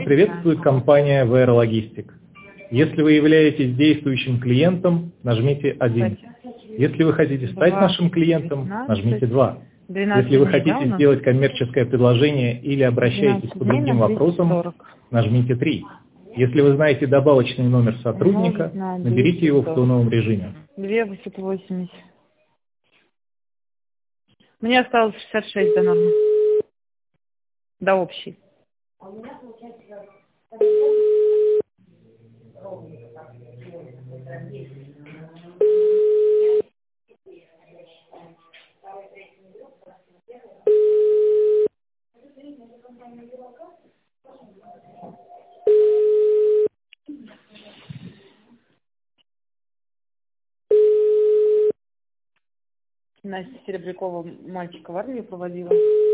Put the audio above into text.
приветствует компания VR Logistic. Если вы являетесь действующим клиентом, нажмите 1. Если вы хотите стать нашим клиентом, нажмите 2. Если вы хотите сделать коммерческое предложение или обращаетесь по другим вопросам, нажмите 3. Если вы знаете добавочный номер сотрудника, наберите его в тоновом режиме. 2880. Мне осталось 66 до нормы. До общей. Настя Серебрякова мальчика в армию проводила.